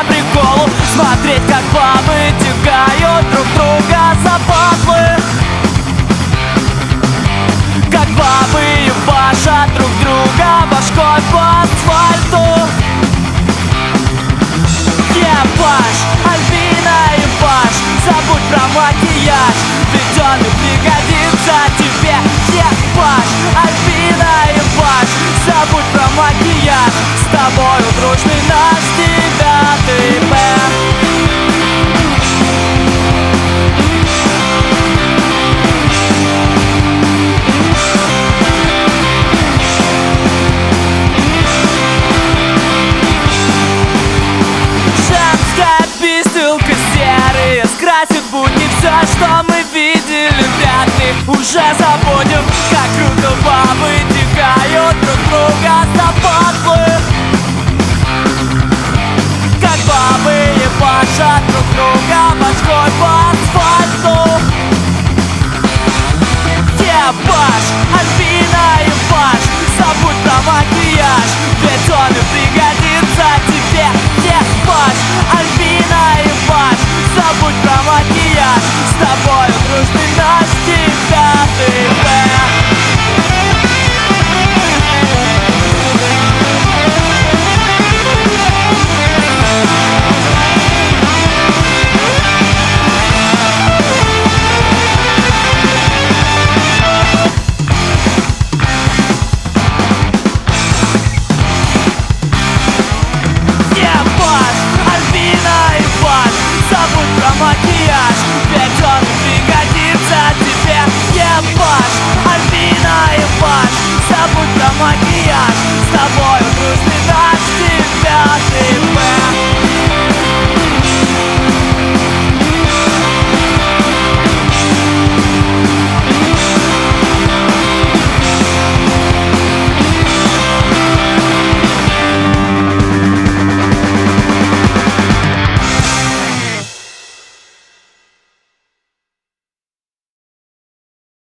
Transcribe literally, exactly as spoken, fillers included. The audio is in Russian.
по приколу смотреть, как бабы тягают друг друга за патлы, как бабы ебашат друг друга башкой по асфальту. Ебаш, Альбина, ебаш, забудь про макияж, ведь он и пригодится тебе. Ебаш, Альбина, ебаш, забудь про макияж, с тобою дружный наш девятый Б. Серые скрасит будни, все, что мы видели, вряд ли уже забудем. Как круто бабы тягают друг друга за патлы, как бабы ебашат друг друга башкой по